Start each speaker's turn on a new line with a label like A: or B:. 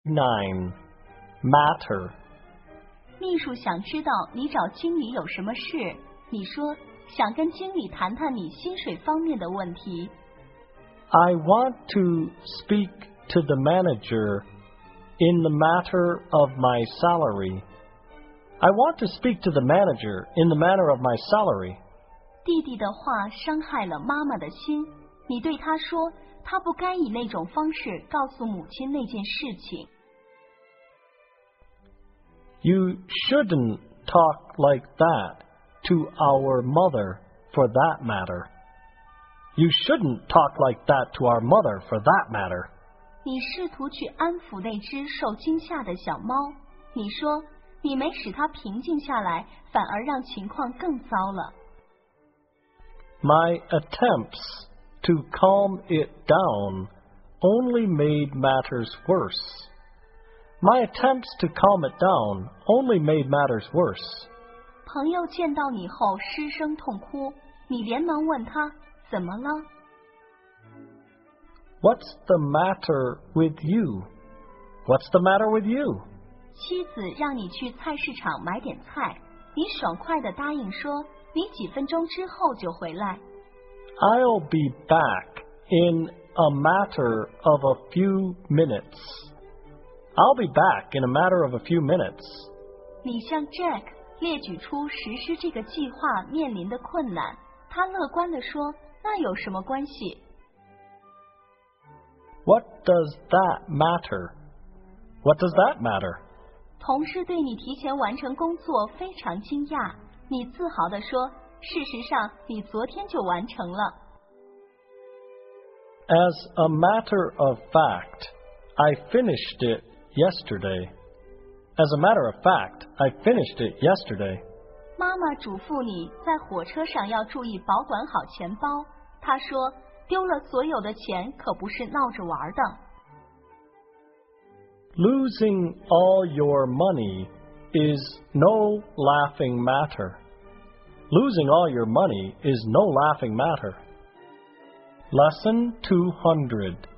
A: 9. Matter.
B: 秘书想知道你找经理有什么事，你说想跟经理谈谈你薪水方面的问题。
A: I want to speak to the manager in the matter of my salary. I want to speak to the manager in the matter of my salary.
B: 弟弟的话伤害了妈妈的心，你对他说，他不该以那种方式告诉母亲那件事情。
A: You shouldn't talk like that to our mother, for that matter. You shouldn't talk like that to our mother, for that matter.
B: 你试图去安抚那只受惊吓的小猫，你说你没使它平静下来，反而让情况更糟了。
A: My attempts to calm it down only made matters worse. My attempts to calm it down only made matters worse.
B: 朋友见到你后失声痛哭，你连忙问他怎么了？
A: What's the matter with you? What's the matter with you?
B: 妻子让你去菜市场买点菜，你爽快地答应说你几分钟之后就回来。
A: I'll be back in a matter of a few minutes. I'll be back in a matter of a few minutes.
B: 你向 Jack 列举出实施这个计划面临的困难，他乐观地说，那有什么关系？
A: What does that matter? What does that matter?
B: 同事对你提前完成工作非常惊讶，你自豪地说，事实上你昨天就完成了。
A: As a matter of fact, I finished it yesterday. As a matter of fact, I finished it yesterday.
B: 妈妈嘱咐你在火车上要注意保管好钱包。她说，丢了所有的钱可不是闹着玩的。
A: Losing all your money is no laughing matter. Losing all your money is no laughing matter. Lesson 200.